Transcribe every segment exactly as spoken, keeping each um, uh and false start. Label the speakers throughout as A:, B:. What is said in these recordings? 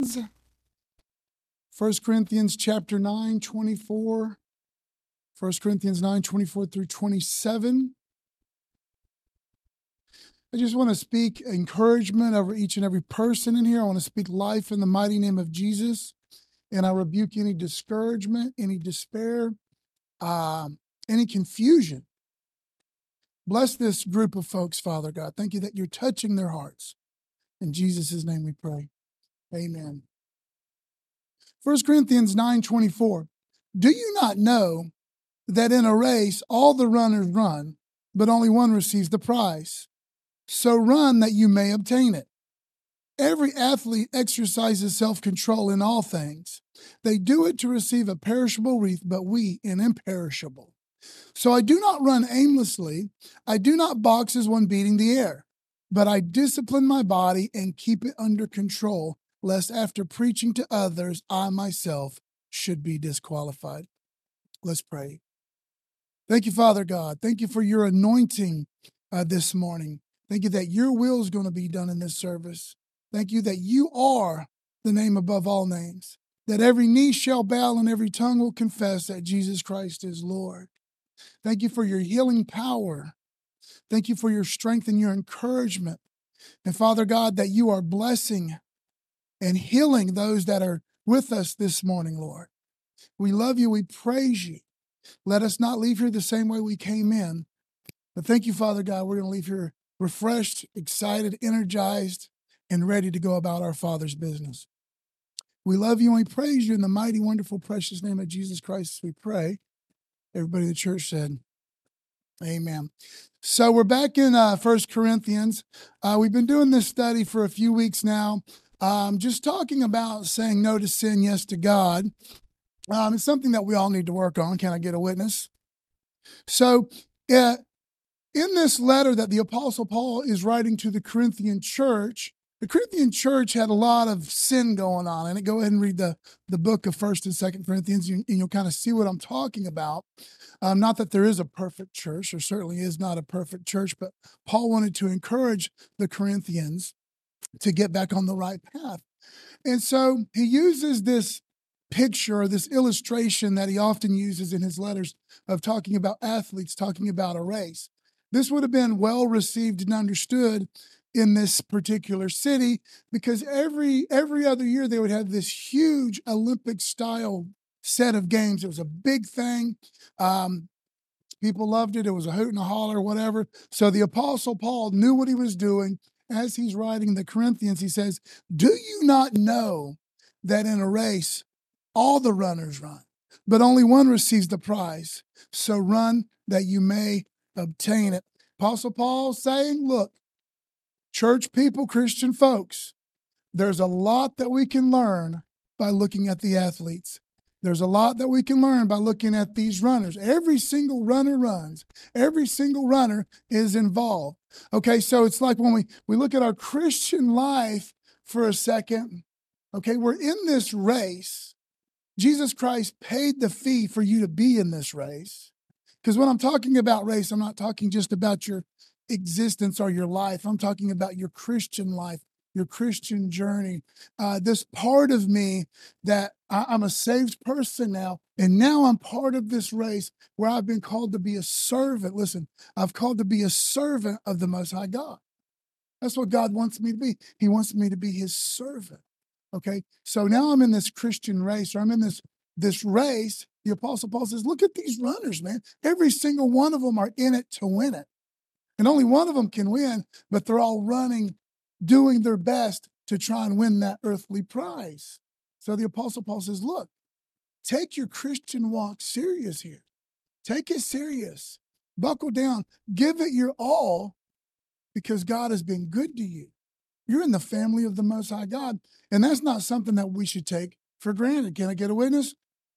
A: Corinthians. First Corinthians chapter nine, twenty-four. First Corinthians nine, twenty-four through twenty-seven. I just want to speak encouragement over each and every person in here. I want to speak life in the mighty name of Jesus. And I rebuke any discouragement, any despair, um, any confusion. Bless this group of folks, Father God. Thank you that you're touching their hearts. In Jesus' name we pray. Amen. First Corinthians nine, twenty-four. Do you not know that in a race all the runners run, but only one receives the prize? So run that you may obtain it. Every athlete exercises self-control in all things. They do it to receive a perishable wreath, but we an imperishable. So I do not run aimlessly. I do not box as one beating the air, but I discipline my body and keep it under control, lest after preaching to others, I myself should be disqualified. Let's pray. Thank you, Father God. Thank you for your anointing uh, this morning. Thank you that your will is going to be done in this service. Thank you that you are the name above all names, that every knee shall bow and every tongue will confess that Jesus Christ is Lord. Thank you for your healing power. Thank you for your strength and your encouragement. And Father God, that you are blessing and healing those that are with us this morning, Lord. We love you. We praise you. Let us not leave here the same way we came in. But thank you, Father God. We're going to leave here refreshed, excited, energized, and ready to go about our Father's business. We love you and we praise you in the mighty, wonderful, precious name of Jesus Christ. We pray. Everybody in the church said, amen. So we're back in uh, First Corinthians. Uh, we've been doing this study for a few weeks now, um, just talking about saying no to sin, yes to God. Um, it's something that we all need to work on. Can I get a witness? So uh, in this letter that the Apostle Paul is writing to the Corinthian church, the Corinthian church had a lot of sin going on. And go ahead and read the, the book of First and Second Corinthians, and you'll kind of see what I'm talking about. Um, not that there is a perfect church. There certainly is not a perfect church, but Paul wanted to encourage the Corinthians to get back on the right path. And so he uses this picture or this illustration that he often uses in his letters of talking about athletes, talking about a race. This would have been well received and understood in this particular city because every every other year they would have this huge Olympic style set of games. It was a big thing. Um, people loved it. It was a hoot and a holler, whatever. So the Apostle Paul knew what he was doing. As he's writing the Corinthians, he says, do you not know that in a race, all the runners run, but only one receives the prize? So run that you may obtain it. Apostle Paul saying, look, church people, Christian folks, there's a lot that we can learn by looking at the athletes. There's a lot that we can learn by looking at these runners. Every single runner runs. Every single runner is involved. Okay, so it's like when we, we look at our Christian life for a second, okay, we're in this race. Jesus Christ paid the fee for you to be in this race. Because when I'm talking about race, I'm not talking just about your existence or your life. I'm talking about your Christian life, your Christian journey. Uh, this part of me that I, I'm a saved person now, and now I'm part of this race where I've been called to be a servant. Listen, I've called to be a servant of the Most High God. That's what God wants me to be. He wants me to be his servant. Okay, so now I'm in this Christian race, or I'm in this, this race. The Apostle Paul says, look at these runners, man. Every single one of them are in it to win it. And only one of them can win, but they're all running, doing their best to try and win that earthly prize. So the Apostle Paul says, look, take your Christian walk serious here. Take it serious. Buckle down. Give it your all because God has been good to you. You're in the family of the Most High God, and that's not something that we should take for granted. Can I get a witness?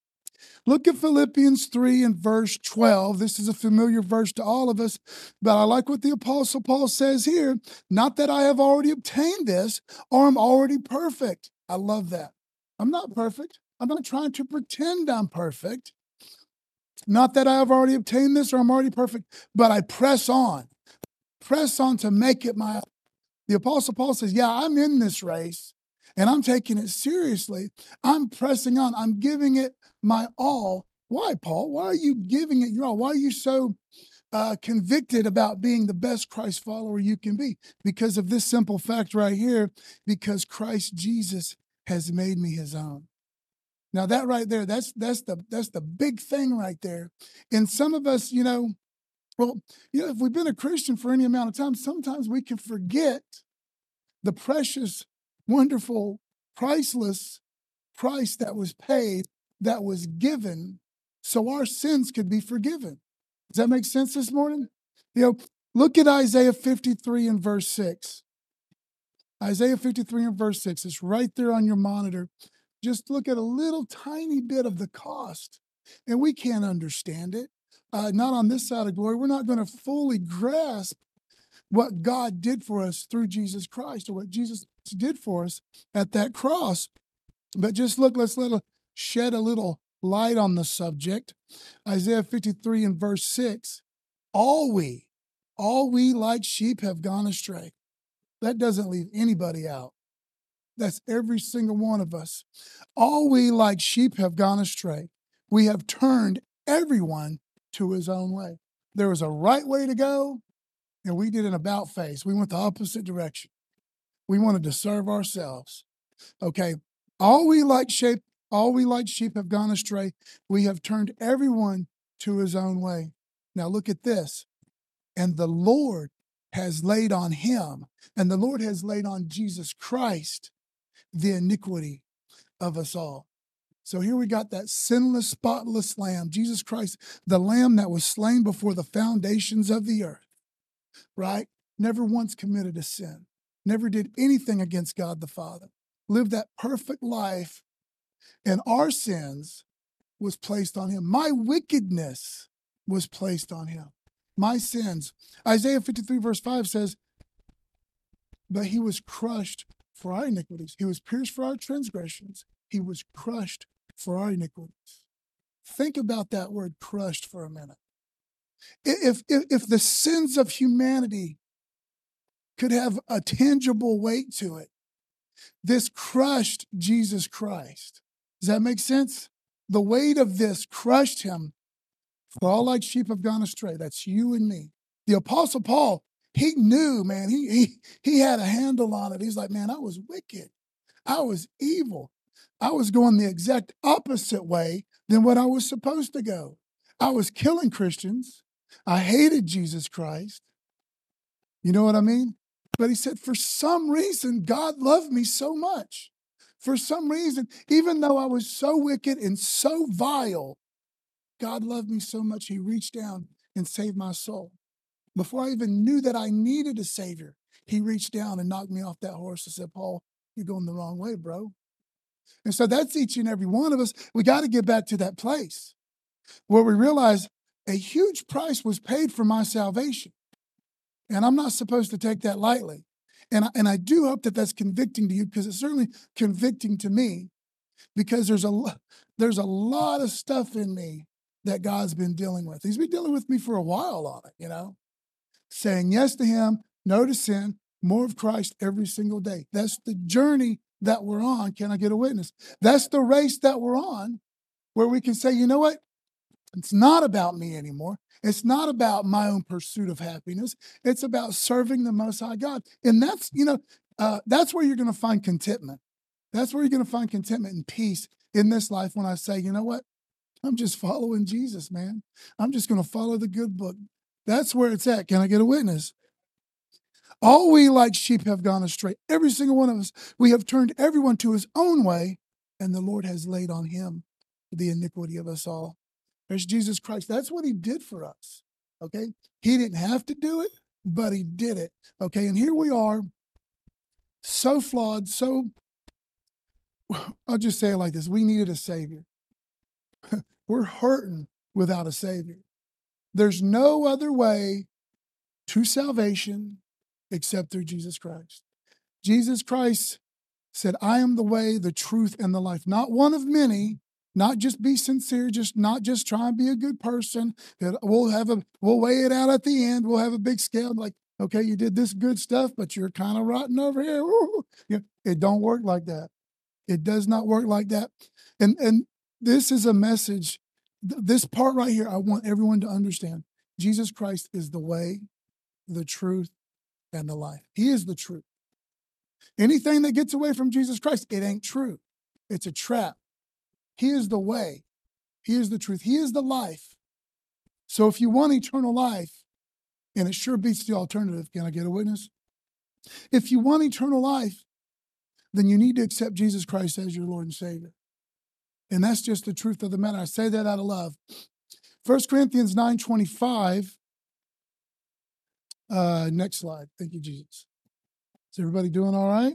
A: Look at Philippians three and verse twelve. This is a familiar verse to all of us, but I like what the Apostle Paul says here. Not that I have already obtained this or I'm already perfect. I love that. I'm not perfect. I'm not trying to pretend I'm perfect. Not that I have already obtained this or I'm already perfect, but I press on. Press on to make it my. The Apostle Paul says, yeah, I'm in this race, and I'm taking it seriously. I'm pressing on. I'm giving it my all. Why, Paul? Why are you giving it your all? Why are you so uh, convicted about being the best Christ follower you can be? Because of this simple fact right here, because Christ Jesus has made me his own. Now that right there, that's that's the that's the big thing right there. And some of us, you know, well, you know, if we've been a Christian for any amount of time, sometimes we can forget the precious, wonderful, priceless price that was paid, that was given, so our sins could be forgiven. Does that make sense this morning? You know, look at Isaiah fifty-three and verse six. Isaiah fifty-three and verse six. It's right there on your monitor. Just look at a little tiny bit of the cost, and we can't understand it. Uh, not on this side of glory. We're not going to fully grasp what God did for us through Jesus Christ, or what Jesus did for us at that cross. But just look, let's let a, shed a little light on the subject. Isaiah fifty-three and verse six. All we, all we like sheep have gone astray. That doesn't leave anybody out. That's every single one of us. All we like sheep have gone astray. We have turned everyone to his own way. There was a right way to go, and we did an about face. We went the opposite direction. We wanted to serve ourselves. Okay. All we like sheep, all we like sheep have gone astray. We have turned everyone to his own way. Now look at this. And the Lord has laid on him, and the Lord has laid on Jesus Christ the iniquity of us all. So here we got that sinless, spotless lamb, Jesus Christ, the lamb that was slain before the foundations of the earth, right? Never once committed a sin, never did anything against God the Father, lived that perfect life, and our sins was placed on him. My wickedness was placed on him. My sins. Isaiah fifty-three verse five says, but he was crushed for our iniquities. He was pierced for our transgressions. He was crushed for our iniquities. Think about that word crushed for a minute. If, if, if the sins of humanity could have a tangible weight to it, this crushed Jesus Christ. Does that make sense? The weight of this crushed him. For all like sheep have gone astray. That's you and me. The Apostle Paul, he knew, man, he, he, he had a handle on it. He's like, man, I was wicked. I was evil. I was going the exact opposite way than what I was supposed to go. I was killing Christians. I hated Jesus Christ. You know what I mean? But he said, for some reason, God loved me so much. For some reason, even though I was so wicked and so vile, God loved me so much, he reached down and saved my soul. Before I even knew that I needed a Savior, he reached down and knocked me off that horse and said, Paul, you're going the wrong way, bro. And so that's each and every one of us. We got to get back to that place where we realize a huge price was paid for my salvation. And I'm not supposed to take that lightly. And I, and I do hope that that's convicting to you, because it's certainly convicting to me, because there's a, there's a lot of stuff in me that God's been dealing with. He's been dealing with me for a while on it, you know, saying yes to him, no to sin, more of Christ every single day. That's the journey that we're on. Can I get a witness? That's the race that we're on, where we can say, you know what? It's not about me anymore. It's not about my own pursuit of happiness. It's about serving the Most High God. And that's, you know, uh, that's where you're going to find contentment. That's where you're going to find contentment and peace in this life, when I say, you know what? I'm just following Jesus, man. I'm just going to follow the good book. That's where it's at. Can I get a witness? All we like sheep have gone astray. Every single one of us. We have turned everyone to his own way, and the Lord has laid on him the iniquity of us all. There's Jesus Christ. That's what he did for us. Okay? He didn't have to do it, but he did it. Okay? And here we are, so flawed, so, I'll just say it like this. We needed a Savior. We're hurting without a Savior. There's no other way to salvation except through Jesus Christ. Jesus Christ said, I am the way, the truth, and the life. Not one of many. Not just be sincere, just not just try and be a good person. We'll have a, we'll weigh it out at the end. We'll have a big scale like, okay, you did this good stuff, but you're kind of rotten over here. Ooh. It don't work like that. It does not work like that. And, and this is a message. th- This part right here, I want everyone to understand. Jesus Christ is the way, the truth, and the life. He is the truth. Anything that gets away from Jesus Christ, it ain't true. It's a trap. He is the way. He is the truth. He is the life. So if you want eternal life, and it sure beats the alternative, can I get a witness? If you want eternal life, then you need to accept Jesus Christ as your Lord and Savior. And that's just the truth of the matter. I say that out of love. First Corinthians nine twenty-five. Uh, next slide. Thank you, Jesus. Is everybody doing all right?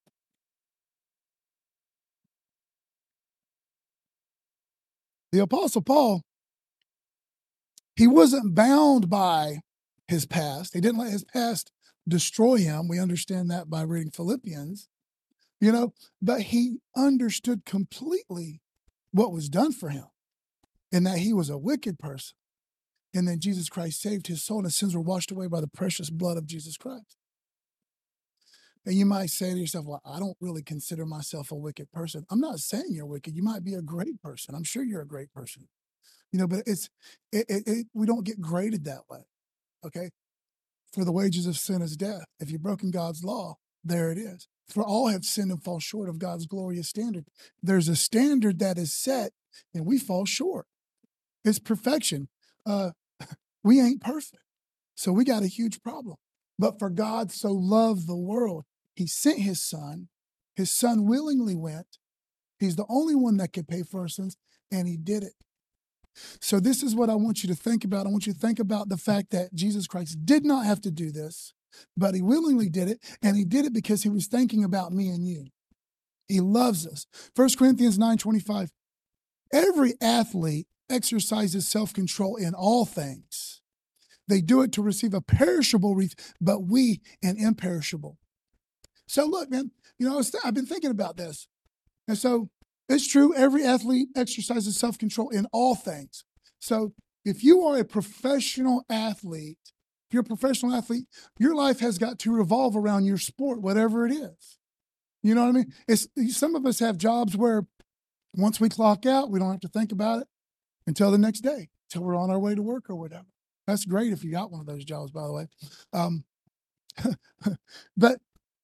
A: The Apostle Paul, he wasn't bound by his past. He didn't let his past destroy him. We understand that by reading Philippians, you know, but he understood completely what was done for him and that he was a wicked person. And then Jesus Christ saved his soul and his sins were washed away by the precious blood of Jesus Christ. And you might say to yourself, well, I don't really consider myself a wicked person. I'm not saying you're wicked. You might be a great person. I'm sure you're a great person. You know, but it's it, it, it, we don't get graded that way, okay? For the wages of sin is death. If you've broken God's law, there it is. For all have sinned and fall short of God's glorious standard. There's a standard that is set, and we fall short. It's perfection. Uh, we ain't perfect, so we got a huge problem. But for God so loved the world, he sent his son. His son willingly went. He's the only one that could pay for our sins, and he did it. So this is what I want you to think about. I want you to think about the fact that Jesus Christ did not have to do this, but he willingly did it, and he did it because he was thinking about me and you. He loves us. First Corinthians nine twenty-five. Every athlete exercises self-control in all things. They do it to receive a perishable wreath, but we an imperishable. So look, man, you know, I was th- I've been thinking about this. And so it's true, every athlete exercises self-control in all things. So if you are a professional athlete, if you're a professional athlete, your life has got to revolve around your sport, whatever it is. You know what I mean? It's some of us have jobs where once we clock out, we don't have to think about it until the next day, until we're on our way to work or whatever. That's great if you got one of those jobs, by the way. Um, but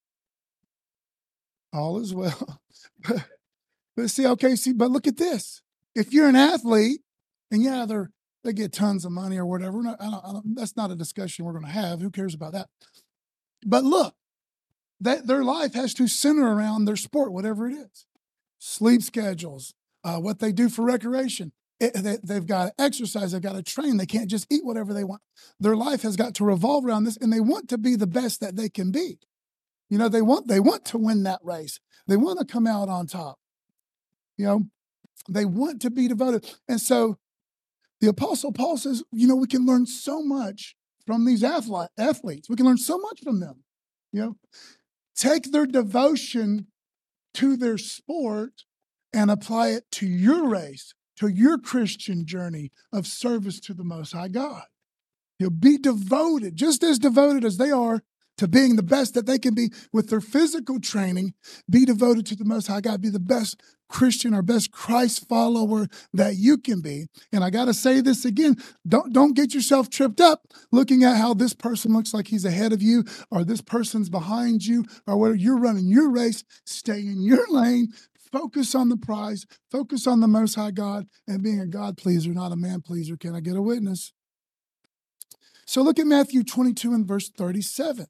A: all is well. But see, okay, see, but look at this. If you're an athlete, and yeah, they're they get tons of money or whatever. Not, I don't, I don't, that's not a discussion we're going to have. Who cares about that? But look, that their life has to center around their sport, whatever it is. Sleep schedules, uh, what they do for recreation. It, they, they've got to exercise. They've got to train. They can't just eat whatever they want. Their life has got to revolve around this, and they want to be the best that they can be. You know, they want they want to win that race. They want to come out on top. You know, they want to be devoted. And so the Apostle Paul says, you know, we can learn so much from these athlete, athletes. We can learn so much from them. You know, take their devotion to their sport and apply it to your race, to your Christian journey of service to the Most High God. You'll be devoted, just as devoted as they are to being the best that they can be with their physical training. Be devoted to the Most High God. Be the best Christian or best Christ follower that you can be. And I got to say this again, don't, don't get yourself tripped up looking at how this person looks like he's ahead of you or this person's behind you or whether you're running your race. Stay in your lane. Focus on the prize. Focus on the Most High God and being a God pleaser, not a man pleaser. Can I get a witness? So look at Matthew twenty-two and verse thirty-seven.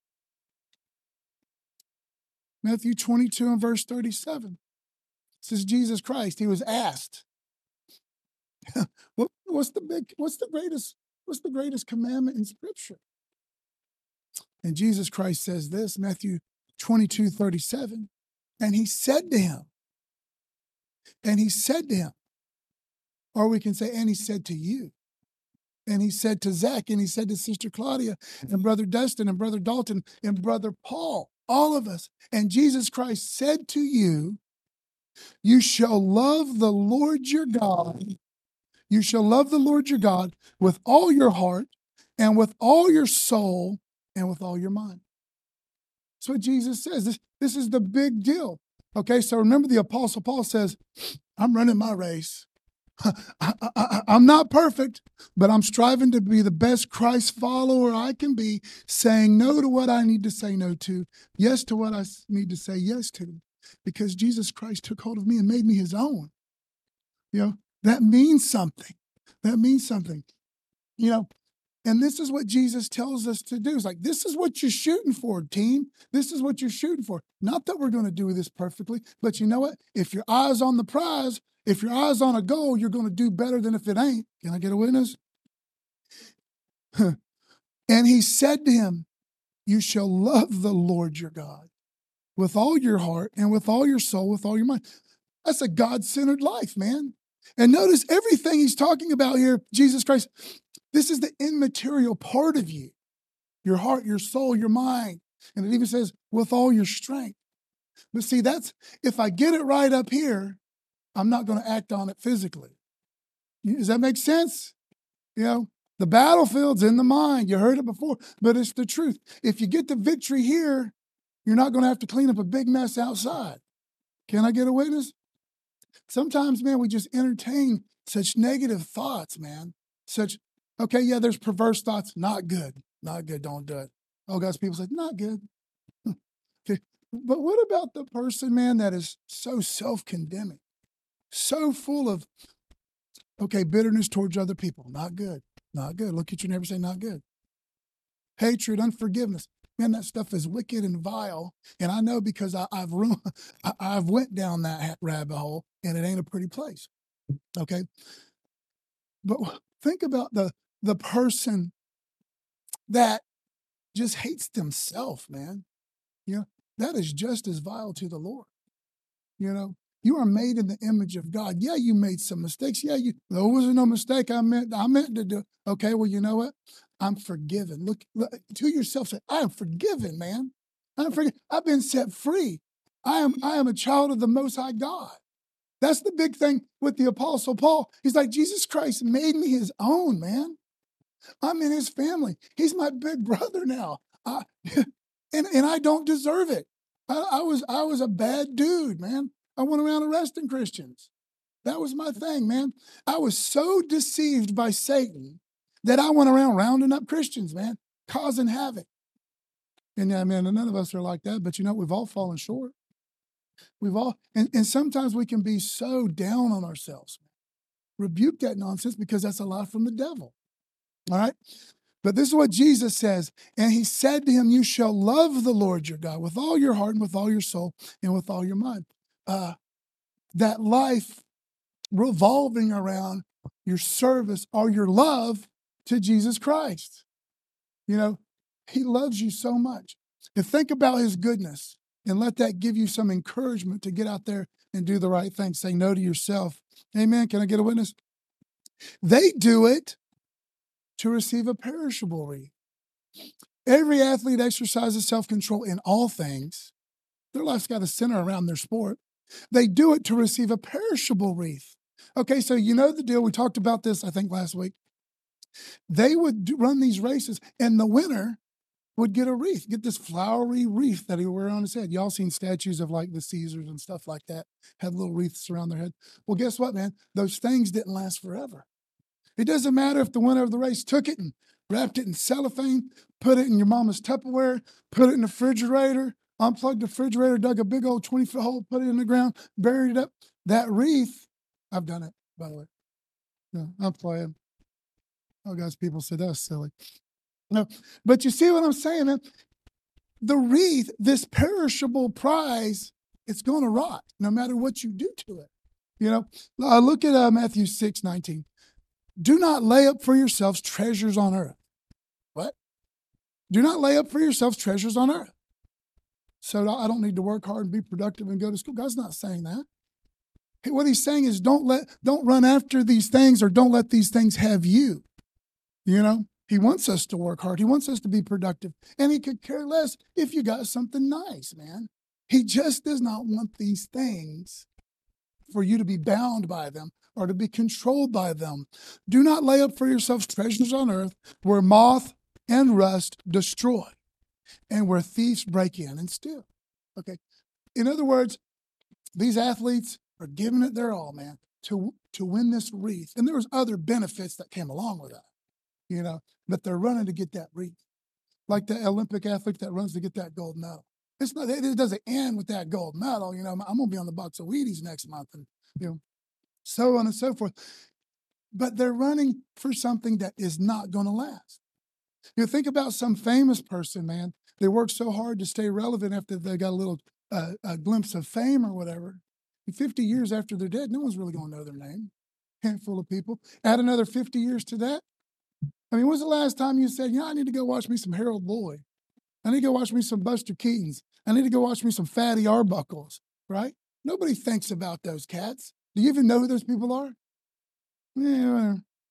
A: Matthew twenty-two and verse thirty-seven. This is Jesus Christ. He was asked, what, what's the big, what's the greatest, what's the greatest commandment in Scripture? And Jesus Christ says this, Matthew twenty-two, thirty-seven. And he said to him, and he said to him, or we can say, and he said to you. And he said to Zach, and he said to Sister Claudia, and Brother Dustin, and Brother Dalton, and Brother Paul, all of us. And Jesus Christ said to you, you shall love the Lord your God. You shall love the Lord your God with all your heart, and with all your soul, and with all your mind. That's what Jesus says. This, this is the big deal. Okay, so remember the Apostle Paul says, I'm running my race. I, I, I'm not perfect, but I'm striving to be the best Christ follower I can be, saying no to what I need to say no to, yes to what I need to say yes to, because Jesus Christ took hold of me and made me his own. You know, that means something. That means something. You know, and this is what Jesus tells us to do. It's like, this is what you're shooting for, team. This is what you're shooting for. Not that we're going to do this perfectly, but you know what? If your eye's on the prize, if your eye's on a goal, you're going to do better than if it ain't. Can I get a witness? And he said to him, you shall love the Lord your God with all your heart and with all your soul, with all your mind. That's a God-centered life, man. And notice everything he's talking about here, Jesus Christ, this is the immaterial part of you, your heart, your soul, your mind. And it even says, with all your strength. But see, that's, if I get it right up here, I'm not going to act on it physically. Does that make sense? You know, the battlefield's in the mind. You heard it before, but it's the truth. If you get the victory here, you're not going to have to clean up a big mess outside. Can I get a witness? Sometimes, man, we just entertain such negative thoughts, man. Such, okay, yeah, there's perverse thoughts. Not good. Not good. Don't do it. Oh, God's people say, not good. Okay. But what about the person, man, that is so self-condemning, so full of, okay, bitterness towards other people? Not good. Not good. Look at your neighbor and say, not good. Hatred, unforgiveness. Man, that stuff is wicked and vile. And I know because I, I've ru- I, I've went down that rabbit hole, and it ain't a pretty place. Okay. But think about the, the person that just hates themselves, man. You know, that is just as vile to the Lord. You know, you are made in the image of God. Yeah, you made some mistakes. Yeah, you, there wasn't no mistake. I meant, I meant to do. Okay, well, you know what? I'm forgiven. Look, look to yourself. Say, I am forgiven, man. I'm forgiven. I've been set free. I am, I am a child of the Most High God. That's the big thing with the Apostle Paul. He's like, Jesus Christ made me his own, man. I'm in his family. He's my big brother now. I, and, and I don't deserve it. I, I was I was a bad dude, man. I went around arresting Christians. That was my thing, man. I was so deceived by Satan that I went around rounding up Christians, man, causing havoc. And I mean, none of us are like that, but you know, we've all fallen short. We've all, and, and sometimes we can be so down on ourselves. Rebuke that nonsense, because that's a lie from the devil. All right? But this is what Jesus says. And he said to him, you shall love the Lord your God with all your heart and with all your soul and with all your mind. Uh, that life revolving around your service or your love to Jesus Christ. You know, he loves you so much. And think about his goodness and let that give you some encouragement to get out there and do the right thing. Say no to yourself. Amen. Can I get a witness? They do it to receive a perishable wreath. Every athlete exercises self-control in all things. Their life's got to center around their sport. They do it to receive a perishable wreath. Okay, so you know the deal. We talked about this, I think, last week. They would do, run these races, and the winner would get a wreath, get this flowery wreath that he would wear on his head. Y'all seen statues of like the Caesars and stuff like that, had little wreaths around their head. Well, guess what, man? Those things didn't last forever. It doesn't matter if the winner of the race took it and wrapped it in cellophane, put it in your mama's Tupperware, put it in the refrigerator, unplugged the refrigerator, dug a big old twenty-foot hole, put it in the ground, buried it up. That wreath, I've done it, by the way. No, I'm playing. Oh, guys, people said that's silly. No, but you see what I'm saying, man? The wreath, this perishable prize, it's going to rot no matter what you do to it. You know, uh, look at uh, Matthew six nineteen. Do not lay up for yourselves treasures on earth. What? Do not lay up for yourselves treasures on earth. So I don't need to work hard and be productive and go to school. God's not saying that. What he's saying is don't let, don't run after these things, or don't let these things have you. You know, he wants us to work hard. He wants us to be productive. And he could care less if you got something nice, man. He just does not want these things for you to be bound by them or to be controlled by them. Do not lay up for yourselves treasures on earth where moth and rust destroy and where thieves break in and steal. Okay. In other words, These athletes are giving it their all, man, to, to win this wreath. And there was other benefits that came along with that, you know, but they're running to get that wreath. Like the Olympic athlete that runs to get that gold medal. It's not, it doesn't end with that gold medal. You know, I'm going to be on the box of Wheaties next month and, you know, so on and so forth. But they're running for something that is not going to last. You know, think about some famous person, man. They work so hard to stay relevant after they got a little uh, a glimpse of fame or whatever. And fifty years after they're dead, no one's really going to know their name. Handful of people. Add another fifty years to that. I mean, when's the last time you said, you know, I need to go watch me some Harold Lloyd. I need to go watch me some Buster Keatons. I need to go watch me some Fatty Arbuckles, right? Nobody thinks about those cats. Do you even know who those people are? Yeah.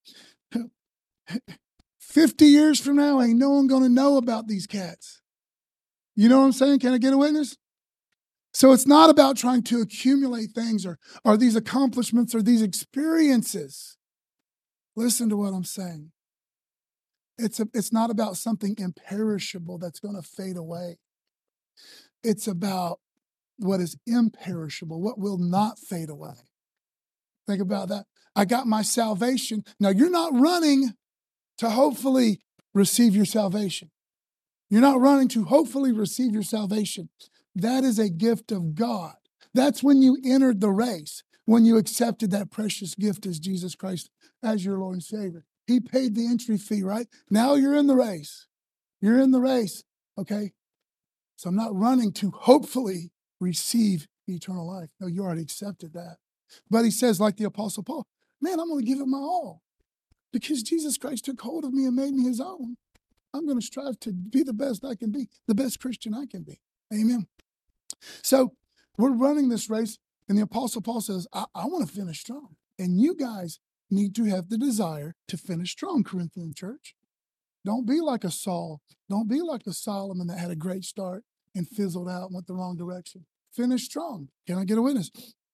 A: fifty years from now, ain't no one going to know about these cats. You know what I'm saying? Can I get a witness? So it's not about trying to accumulate things or, or these accomplishments or these experiences. Listen to what I'm saying. It's, a, it's not about something imperishable that's going to fade away. It's about what is imperishable, what will not fade away. Think about that. I got my salvation. Now, you're not running to hopefully receive your salvation. You're not running to hopefully receive your salvation. That is a gift of God. That's when you entered the race, when you accepted that precious gift as Jesus Christ as your Lord and Savior. He paid the entry fee, right? Now you're in the race. You're in the race, okay? So I'm not running to hopefully receive eternal life. No, you already accepted that. But he says, like the Apostle Paul, man, I'm going to give it my all because Jesus Christ took hold of me and made me his own. I'm going to strive to be the best I can be, the best Christian I can be. Amen. So we're running this race, and the Apostle Paul says, I, I want to finish strong. And you guys need to have the desire to finish strong, Corinthian church. Don't be like a Saul. Don't be like a Solomon that had a great start and fizzled out and went the wrong direction. Finish strong. Can I get a witness?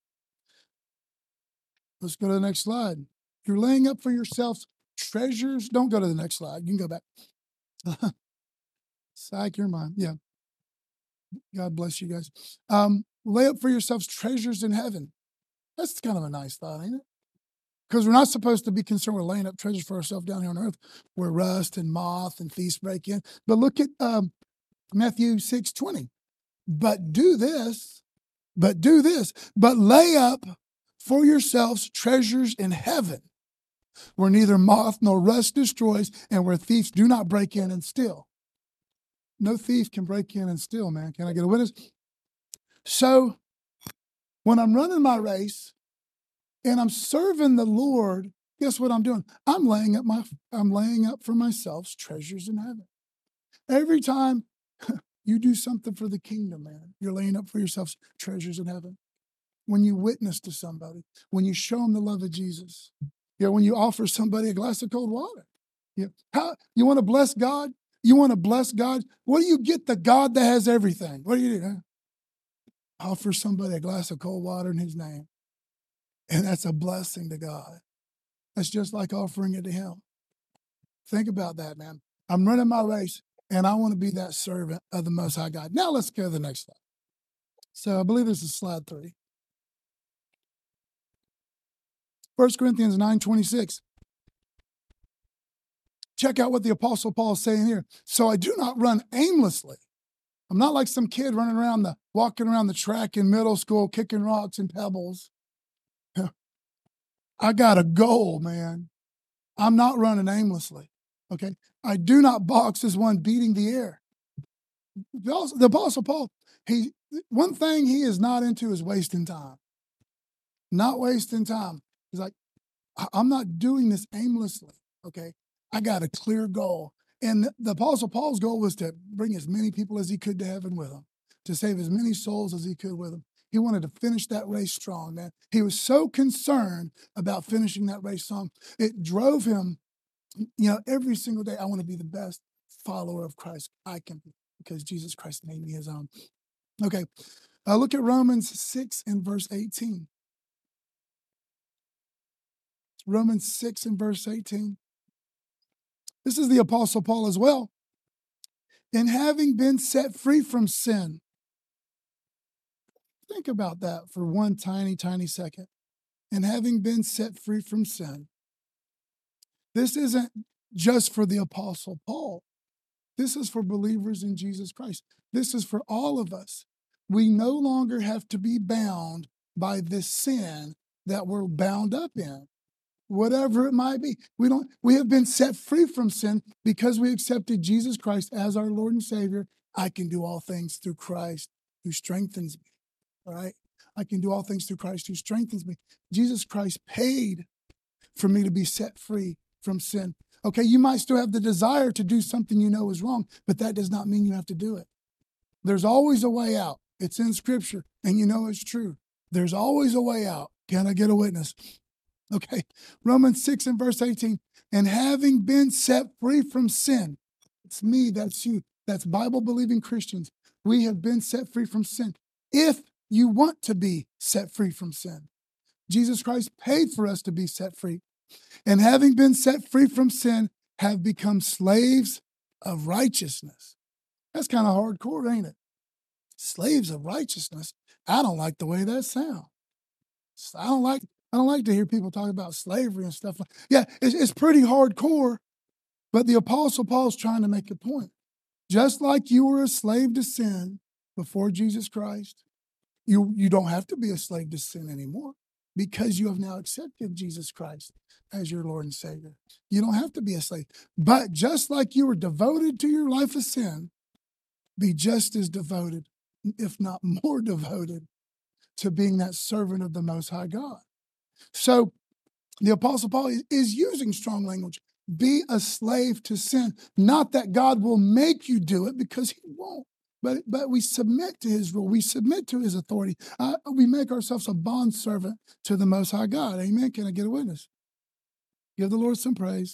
A: Let's go to the next slide. You're laying up for yourselves treasures. Don't go to the next slide. You can go back. Psych your mind. Yeah. God bless you guys. Um, lay up for yourselves treasures in heaven. That's kind of a nice thought, ain't it? Because we're not supposed to be concerned with laying up treasures for ourselves down here on earth where rust and moth and thieves break in. But look at um, Matthew six twenty. But do this, but do this, but lay up for yourselves treasures in heaven where neither moth nor rust destroys and where thieves do not break in and steal. No thief can break in and steal, man. Can I get a witness? So when I'm running my race and I'm serving the Lord, guess what I'm doing? I'm laying up my I'm laying up for myself treasures in heaven. Every time you do something for the kingdom, man, you're laying up for yourself treasures in heaven. When you witness to somebody, when you show them the love of Jesus, you know, when you offer somebody a glass of cold water, you know, how you want to bless God? You want to bless God? What do you get the God that has everything? What do you do? Huh? Offer somebody a glass of cold water in his name. And that's a blessing to God. That's just like offering it to him. Think about that, man. I'm running my race, and I want to be that servant of the Most High God. Now let's go to the next slide. So I believe this is slide three. First Corinthians nine twenty-six. Check out what the Apostle Paul is saying here. So I do not run aimlessly. I'm not like some kid running around the, walking around the track in middle school, kicking rocks and pebbles. I got a goal, man. I'm not running aimlessly, okay? I do not box as one beating the air. The, the Apostle Paul, he one thing he is not into is wasting time. Not wasting time. He's like, I'm not doing this aimlessly, okay? I got a clear goal. And the, the Apostle Paul's goal was to bring as many people as he could to heaven with him, to save as many souls as he could with him. He wanted to finish that race strong, man. He was so concerned about finishing that race strong. It drove him, you know, every single day, I want to be the best follower of Christ I can be because Jesus Christ made me his own. Okay, uh, look at Romans six and verse eighteen. Romans six and verse eighteen. This is the Apostle Paul as well. And having been set free from sin. think about that for one tiny, tiny second. And having been set free from sin, this isn't just for the Apostle Paul. This is for believers in Jesus Christ. This is for all of us. We no longer have to be bound by this sin that we're bound up in, whatever it might be. We don't. We have been set free from sin because we accepted Jesus Christ as our Lord and Savior. I can do all things through Christ who strengthens me. All right? I can do all things through Christ who strengthens me. Jesus Christ paid for me to be set free from sin. Okay, you might still have the desire to do something you know is wrong, but that does not mean you have to do it. There's always a way out. It's in Scripture, and you know it's true. There's always a way out. Can I get a witness? Okay, Romans six and verse eighteen. And having been set free from sin, it's me, that's you, that's Bible-believing Christians. We have been set free from sin. If you want to be set free from sin, Jesus Christ paid for us to be set free. And having been set free from sin, have become slaves of righteousness. That's kind of hardcore, ain't it? Slaves of righteousness. I don't like the way that sounds. I don't like I don't like to hear people talk about slavery and stuff. Yeah, it's, it's pretty hardcore, but the Apostle Paul's trying to make a point. Just like you were a slave to sin before Jesus Christ, you, you don't have to be a slave to sin anymore because you have now accepted Jesus Christ as your Lord and Savior. You don't have to be a slave. But just like you were devoted to your life of sin, be just as devoted, if not more devoted, to being that servant of the Most High God. So the Apostle Paul is, is using strong language. Be a slave to sin. Not that God will make you do it, because he won't. But, but we submit to his rule. We submit to his authority. Uh, we make ourselves a bondservant to the Most High God. Amen. Can I get a witness? Give the Lord some praise.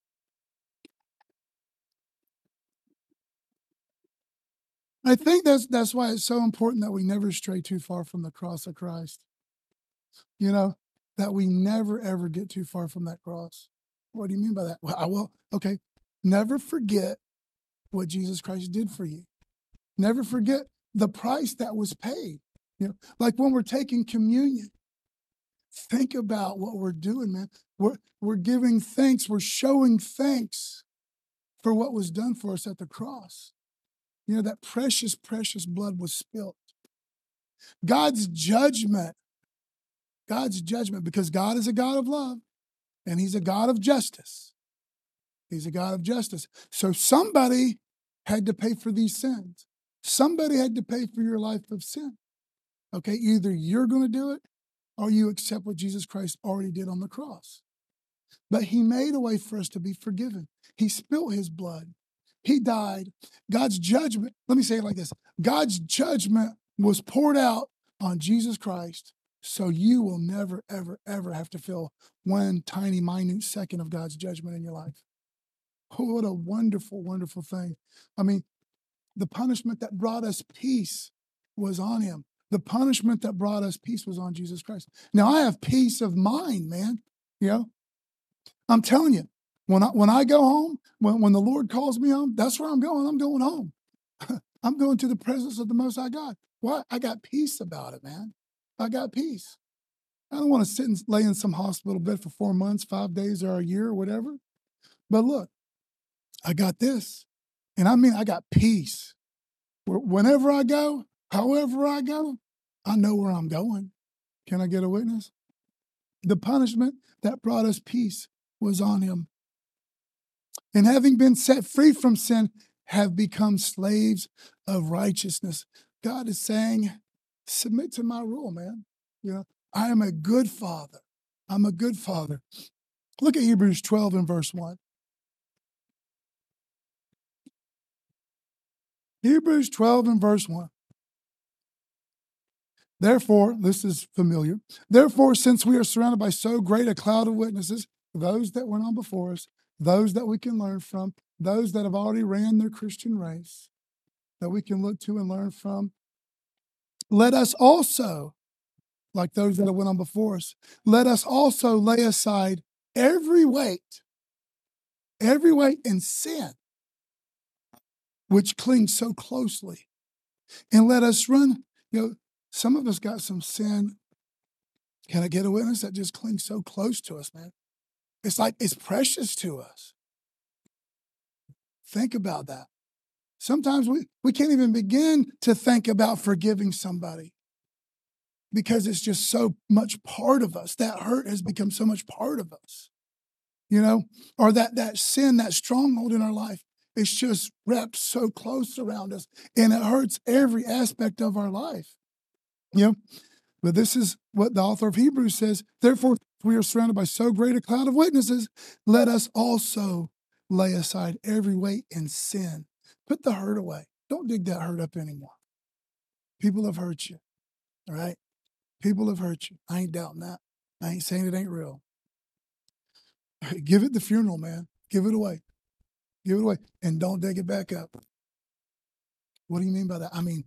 A: I think that's that's why it's so important that we never stray too far from the cross of Christ. You know, that we never, ever get too far from that cross. What do you mean by that? Well, I will, okay, never forget what Jesus Christ did for you. Never forget the price that was paid. You know, like when we're taking communion, think about what we're doing, man. We're, we're giving thanks. We're showing thanks for what was done for us at the cross. You know, that precious, precious blood was spilled. God's judgment, God's judgment, because God is a God of love and he's a God of justice. He's a God of justice. So somebody had to pay for these sins. Somebody had to pay for your life of sin. Okay, either you're going to do it or you accept what Jesus Christ already did on the cross. But he made a way for us to be forgiven. He spilled his blood. He died. God's judgment, let me say it like this. God's judgment was poured out on Jesus Christ, so you will never, ever, ever have to feel one tiny, minute second of God's judgment in your life. Oh, what a wonderful, wonderful thing. I mean, the punishment that brought us peace was on him. The punishment that brought us peace was on Jesus Christ. Now, I have peace of mind, man. You know, I'm telling you, when I, when I go home, when, when the Lord calls me home, that's where I'm going. I'm going home. I'm going to the presence of the Most High God. Why? I got peace about it, man. I got peace. I don't want to sit and lay in some hospital bed for four months, five days, or a year, or whatever. But look, I got this. And I mean, I got peace. Whenever I go, however I go, I know where I'm going. Can I get a witness? The punishment that brought us peace was on him. And having been set free from sin, have become slaves of righteousness. God is saying, submit to my rule, man. You know, I am a good father. I'm a good father. Look at Hebrews twelve and verse one. Hebrews twelve and verse one. Therefore, this is familiar. Therefore, since we are surrounded by so great a cloud of witnesses, those that went on before us, those that we can learn from, those that have already ran their Christian race, that we can look to and learn from, let us also, like those that have went on before us, let us also lay aside every weight, every weight and sin, which clings so closely, and let us run, you know, Some of us got some sin. Can I get a witness that just clings so close to us, man? It's like it's precious to us. Think about that. Sometimes we, we can't even begin to think about forgiving somebody because it's just so much part of us. That hurt has become so much part of us, you know, or that, that sin, that stronghold in our life, it's just wrapped so close around us and it hurts every aspect of our life, you know. But this is what the author of Hebrews says. Therefore, we are surrounded by so great a cloud of witnesses. Let us also lay aside every weight and sin. Put the hurt away. Don't dig that hurt up anymore. People have hurt you, all right? People have hurt you. I ain't doubting that. I ain't saying it ain't real. Give it the funeral, man. Give it away. Give it away. And don't dig it back up. What do you mean by that? I mean,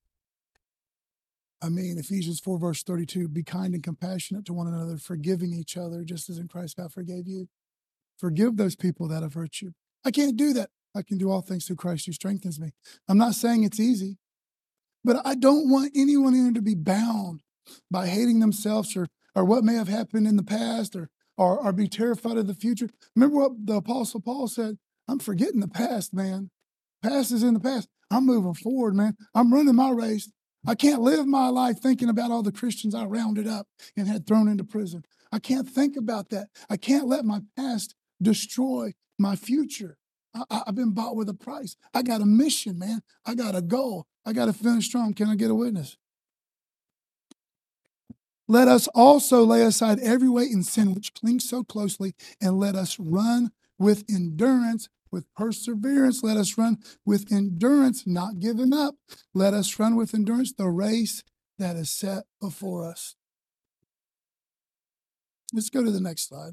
A: I mean, Ephesians four, verse thirty-two, be kind and compassionate to one another, forgiving each other, just as in Christ God forgave you. Forgive those people that have hurt you. I can't do that. I can do all things through Christ who strengthens me. I'm not saying it's easy, but I don't want anyone in here to be bound by hating themselves or, or what may have happened in the past or, or, or be terrified of the future. Remember what the Apostle Paul said? I'm forgetting the past, man. Past is in the past. I'm moving forward, man. I'm running my race. I can't live my life thinking about all the Christians I rounded up and had thrown into prison. I can't think about that. I can't let my past destroy my future. I, I've been bought with a price. I got a mission, man. I got a goal. I got to finish strong. Can I get a witness? Let us also lay aside every weight and sin which clings so closely, and let us run with endurance, with perseverance. Let us run with endurance, not giving up. Let us run with endurance the race that is set before us. Let's go to the next slide.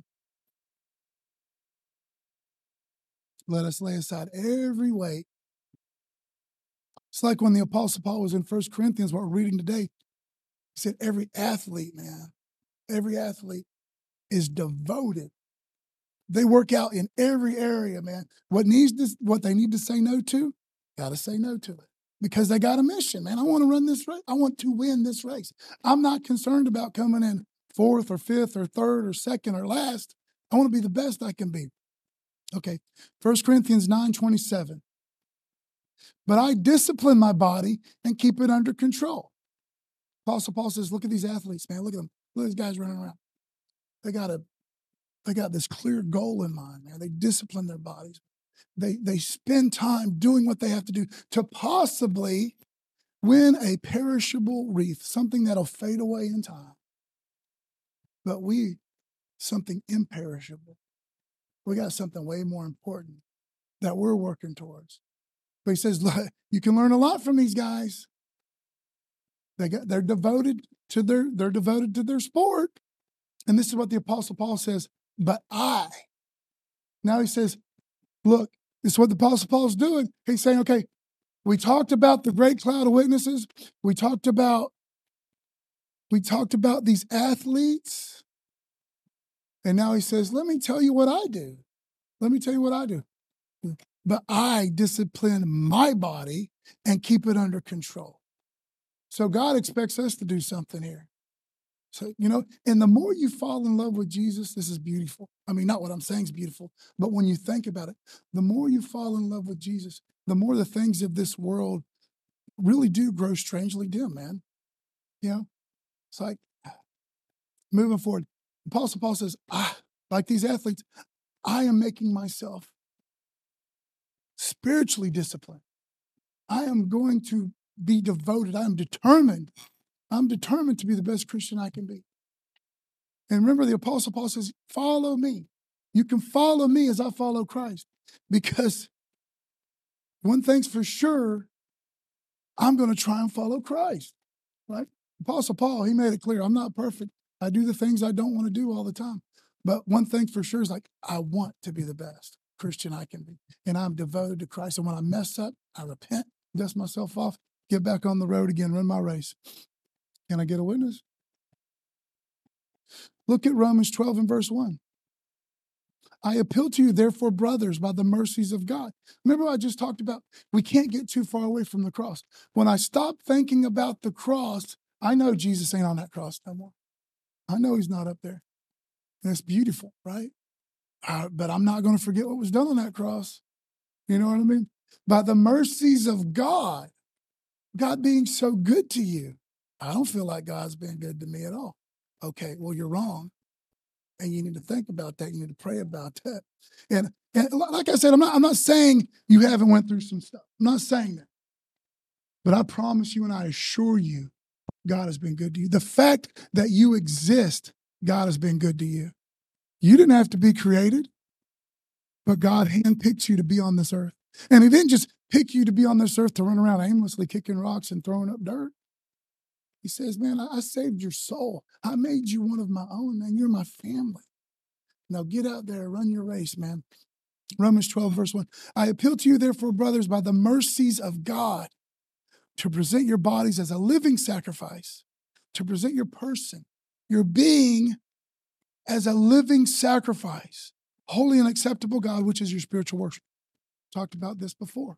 A: Let us lay aside every weight. It's like when the Apostle Paul was in First Corinthians, what we're reading today. He said, every athlete, man, every athlete is devoted. They work out in every area, man. What needs to, what they need to say no to, got to say no to it because they got a mission, man. I want to run this race. I want to win this race. I'm not concerned about coming in fourth or fifth or third or second or last. I want to be the best I can be. Okay, First Corinthians nine twenty-seven. But I discipline my body and keep it under control. Apostle Paul says, look at these athletes, man. Look at them. Look at these guys running around. They got a, they got this clear goal in mind, man. They discipline their bodies. They, they spend time doing what they have to do to possibly win a perishable wreath, something that'll fade away in time. But we, something imperishable. We got something way more important that we're working towards. But he says, look, you can learn a lot from these guys. They got, they're devoted to their, they're devoted to their sport. And this is what the Apostle Paul says, but I. Now he says, look, this is what the Apostle Paul's doing. He's saying, okay, we talked about the great cloud of witnesses. We talked about, we talked about these athletes. And now he says, let me tell you what I do. Let me tell you what I do. But I discipline my body and keep it under control. So God expects us to do something here. So, you know, and the more you fall in love with Jesus, this is beautiful. I mean, not what I'm saying is beautiful, but when you think about it, the more you fall in love with Jesus, the more the things of this world really do grow strangely dim, man. You know, it's like moving forward. Apostle Paul says, ah, like these athletes, I am making myself spiritually disciplined. I am going to be devoted. I am determined. I'm determined to be the best Christian I can be. And remember, the Apostle Paul says, follow me. You can follow me as I follow Christ. Because one thing's for sure, I'm going to try and follow Christ. Right? Apostle Paul, he made it clear, I'm not perfect. I do the things I don't want to do all the time. But one thing for sure is like, I want to be the best Christian I can be. And I'm devoted to Christ. And when I mess up, I repent, dust myself off, get back on the road again, run my race. Can I get a witness? Look at Romans twelve and verse one. I appeal to you, therefore, brothers, by the mercies of God. Remember what I just talked about? We can't get too far away from the cross. When I stop thinking about the cross, I know Jesus ain't on that cross no more. I know he's not up there. And it's beautiful, right? Uh, but I'm not going to forget what was done on that cross. You know what I mean? By the mercies of God, God being so good to you. I don't feel like God's been good to me at all. Okay, well, you're wrong. And you need to think about that. You need to pray about that. And, and like I said, I'm not, I'm not saying you haven't went through some stuff. I'm not saying that. But I promise you and I assure you, God has been good to you. The fact that you exist, God has been good to you. You didn't have to be created, but God handpicked you to be on this earth. And he didn't just pick you to be on this earth to run around aimlessly kicking rocks and throwing up dirt. He says, man, I saved your soul. I made you one of my own, man. You're my family. Now get out there, run your race, man. Romans twelve, verse one. I appeal to you, therefore, brothers, by the mercies of God, to present your bodies as a living sacrifice, to present your person, your being as a living sacrifice, holy and acceptable God, which is your spiritual worship. Talked about this before.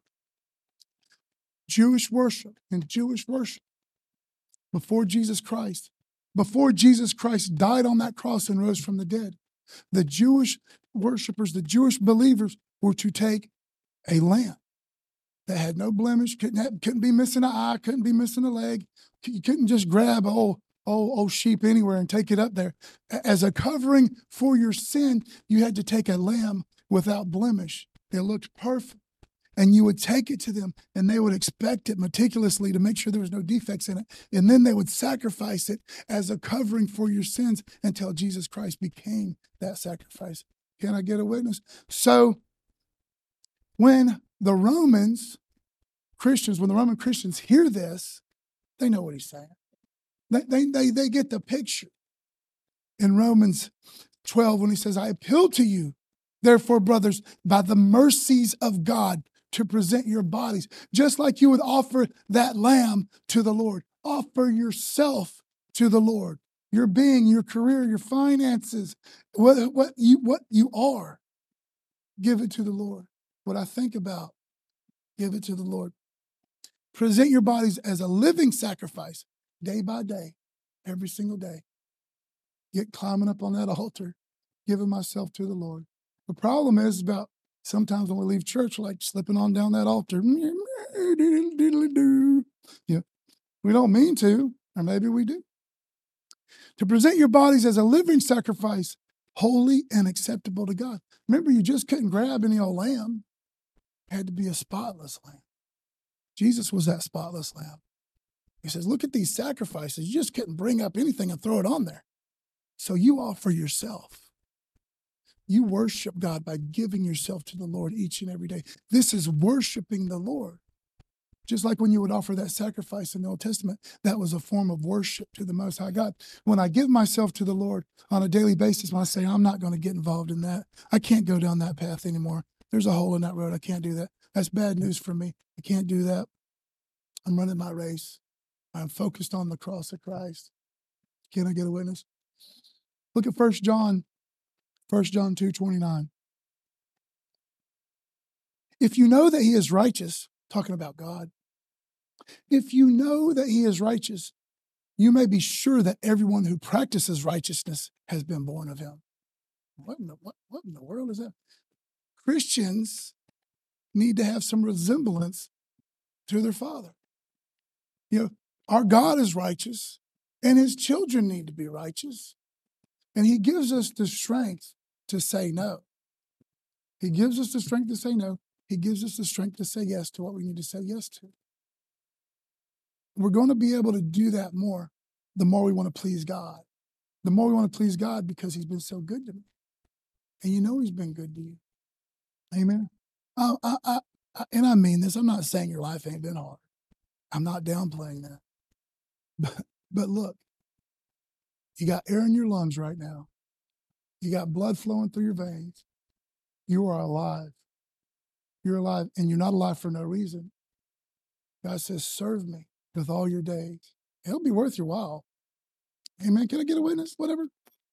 A: Jewish worship and Jewish worship before Jesus Christ, before Jesus Christ died on that cross and rose from the dead, the Jewish worshipers, the Jewish believers were to take a lamb that had no blemish, couldn't have, couldn't be missing an eye, couldn't be missing a leg. You couldn't just grab a old, old, old sheep anywhere and take it up there. As a covering for your sin, you had to take a lamb without blemish. It looked perfect. And you would take it to them, and they would inspect it meticulously to make sure there was no defects in it. And then they would sacrifice it as a covering for your sins until Jesus Christ became that sacrifice. Can I get a witness? So when the Romans Christians, when the Roman Christians hear this, they know what he's saying. They, they, they, they get the picture. In Romans twelve, when he says, I appeal to you, therefore, brothers, by the mercies of God, to present your bodies, just like you would offer that lamb to the Lord. Offer yourself to the Lord. Your being, your career, your finances, what, what, you, what you are, give it to the Lord. What I think about, give it to the Lord. Present your bodies as a living sacrifice, day by day, every single day. Get climbing up on that altar, giving myself to the Lord. The problem is about sometimes when we leave church, like slipping on down that altar. Yeah, we don't mean to, or maybe we do. To present your bodies as a living sacrifice, holy and acceptable to God. Remember, you just couldn't grab any old lamb. It had to be a spotless lamb. Jesus was that spotless lamb. He says, look at these sacrifices. You just couldn't bring up anything and throw it on there. So you offer yourself. You worship God by giving yourself to the Lord each and every day. This is worshiping the Lord. Just like when you would offer that sacrifice in the Old Testament, that was a form of worship to the Most High God. When I give myself to the Lord on a daily basis, when I say, I'm not going to get involved in that, I can't go down that path anymore. There's a hole in that road. I can't do that. That's bad news for me. I can't do that. I'm running my race. I'm focused on the cross of Christ. Can I get a witness? Look at First John, First John two twenty-nine. If you know that he is righteous, talking about God, if you know that he is righteous, you may be sure that everyone who practices righteousness has been born of him. What in the, what, what in the world is that? Christians need to have some resemblance to their Father. You know, our God is righteous, and his children need to be righteous. And he gives us the strength to say no. He gives us the strength to say no. He gives us the strength to say yes to what we need to say yes to. We're going to be able to do that more the more we want to please God. The more we want to please God because he's been so good to me. And you know he's been good to you. Amen. I, I, I, I, and I mean this. I'm not saying your life ain't been hard. I'm not downplaying that. But, but look, you got air in your lungs right now. You got blood flowing through your veins. You are alive. You're alive, and you're not alive for no reason. God says, serve me with all your days. It'll be worth your while. Amen. Can I get a witness? Whatever.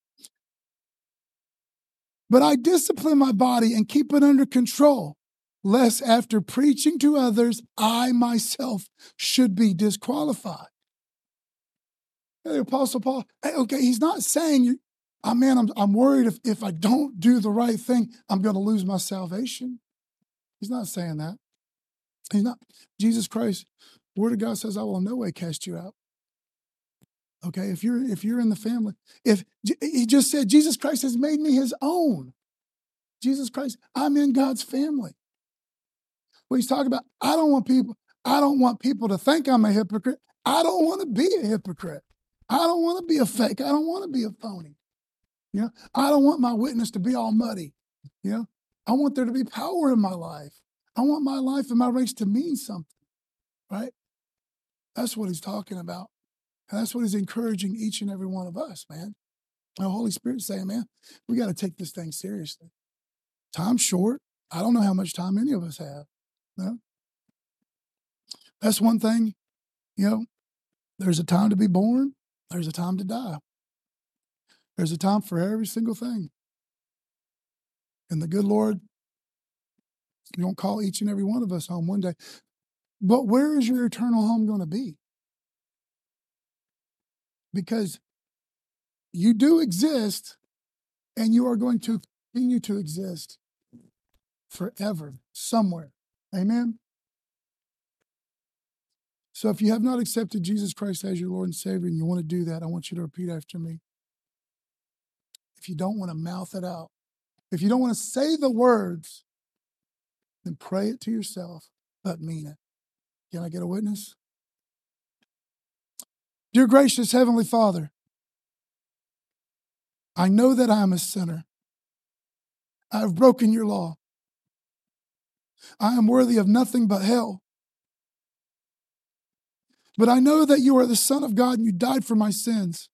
A: But I discipline my body and keep it under control, lest after preaching to others, I myself should be disqualified. The Apostle Paul, hey, okay, he's not saying, you, oh man, I'm, I'm worried if, if I don't do the right thing, I'm going to lose my salvation. He's not saying that. He's not. Jesus Christ, the Word of God says, I will in no way cast you out. Okay, if you're if you're in the family, if he just said Jesus Christ has made me his own. Jesus Christ, I'm in God's family. What he's talking about, I don't want people, I don't want people to think I'm a hypocrite. I don't want to be a hypocrite. I don't want to be a fake. I don't want to be a phony. You know, I don't want my witness to be all muddy. You know, I want there to be power in my life. I want my life and my race to mean something, right? That's what he's talking about. And that's what he's encouraging each and every one of us, man. The Holy Spirit's saying, man, we got to take this thing seriously. Time's short. I don't know how much time any of us have. You know? That's one thing, you know, there's a time to be born. There's a time to die. There's a time for every single thing. And the good Lord, He won't call each and every one of us home one day. But where is your eternal home going to be? Because you do exist, and you are going to continue to exist forever, somewhere. Amen? So if you have not accepted Jesus Christ as your Lord and Savior, and you want to do that, I want you to repeat after me. If you don't want to mouth it out, if you don't want to say the words, then pray it to yourself, but mean it. Can I get a witness? Dear gracious Heavenly Father, I know that I am a sinner. I have broken your law. I am worthy of nothing but hell. But I know that you are the Son of God and you died for my sins.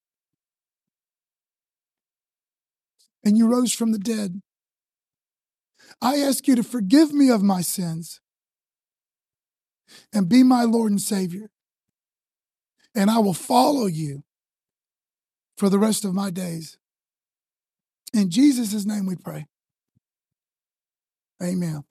A: And you rose from the dead. I ask you to forgive me of my sins and be my Lord and Savior. And I will follow you for the rest of my days. In Jesus' name we pray. Amen.